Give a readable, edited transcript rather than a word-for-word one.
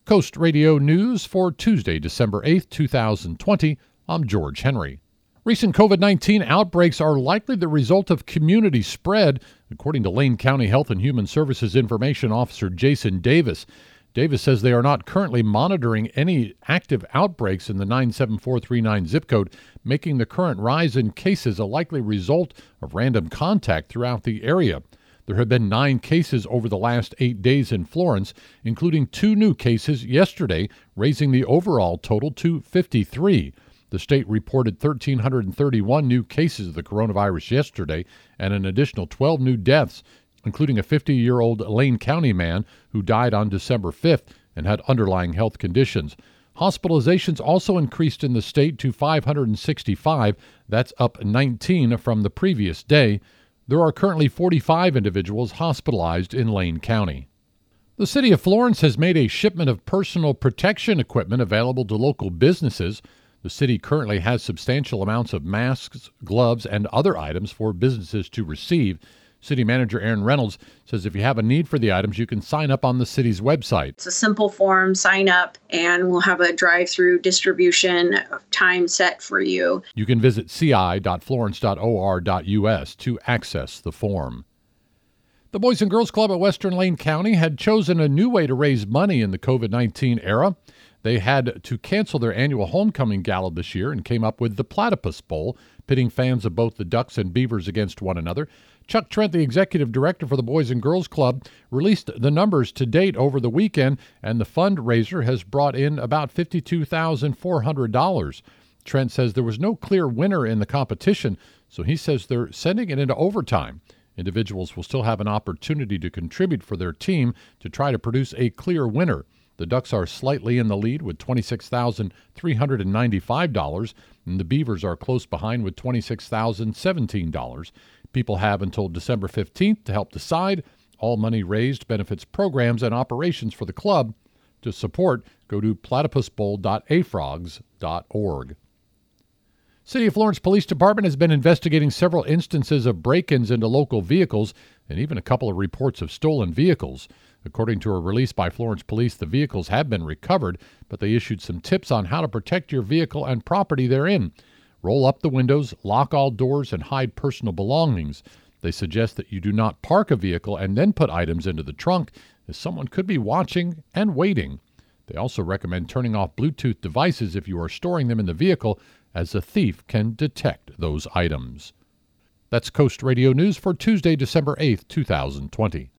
Coast Radio News for Tuesday, December 8th, 2020. I'm George Henry. Recent COVID-19 outbreaks are likely the result of community spread, according to Lane County Health and Human Services Information Officer Jason Davis. Davis says they are not currently monitoring any active outbreaks in the 97439 zip code, making the current rise in cases a likely result of random contact throughout the area. There have been 9 cases over the last 8 days in Florence, including 2 new cases yesterday, raising the overall total to 53. The state reported 1,331 new cases of the coronavirus yesterday and an additional 12 new deaths, including a 50-year-old Lane County man who died on December 5th and had underlying health conditions. Hospitalizations also increased in the state to 565. That's up 19 from the previous day. There are currently 45 individuals hospitalized in Lane County. The city of Florence has made a shipment of personal protection equipment available to local businesses. The city currently has substantial amounts of masks, gloves, and other items for businesses to receive. City Manager Aaron Reynolds says if you have a need for the items, you can sign up on the city's website. It's a simple form, sign up, and we'll have a drive-through distribution time set for you. You can visit ci.florence.or.us to access the form. The Boys and Girls Club at Western Lane County had chosen a new way to raise money in the COVID-19 era. They had to cancel their annual homecoming gala this year and came up with the Platypus Bowl, pitting fans of both the Ducks and Beavers against one another. Chuck Trent, the executive director for the Boys and Girls Club, released the numbers to date over the weekend, and the fundraiser has brought in about $52,400. Trent says there was no clear winner in the competition, so he says they're sending it into overtime. Individuals will still have an opportunity to contribute for their team to try to produce a clear winner. The Ducks are slightly in the lead with $26,395, and the Beavers are close behind with $26,017. People have until December 15th to help decide. All money raised benefits programs and operations for the club. To support, go to platypusbowl.afrogs.org. City of Florence Police Department has been investigating several instances of break-ins into local vehicles and even a couple of reports of stolen vehicles. According to a release by Florence Police, the vehicles have been recovered, but they issued some tips on how to protect your vehicle and property therein. Roll up the windows, lock all doors, and hide personal belongings. They suggest that you do not park a vehicle and then put items into the trunk, as someone could be watching and waiting. They also recommend turning off Bluetooth devices if you are storing them in the vehicle, as a thief can detect those items. That's Coast Radio News for Tuesday, December 8th, 2020.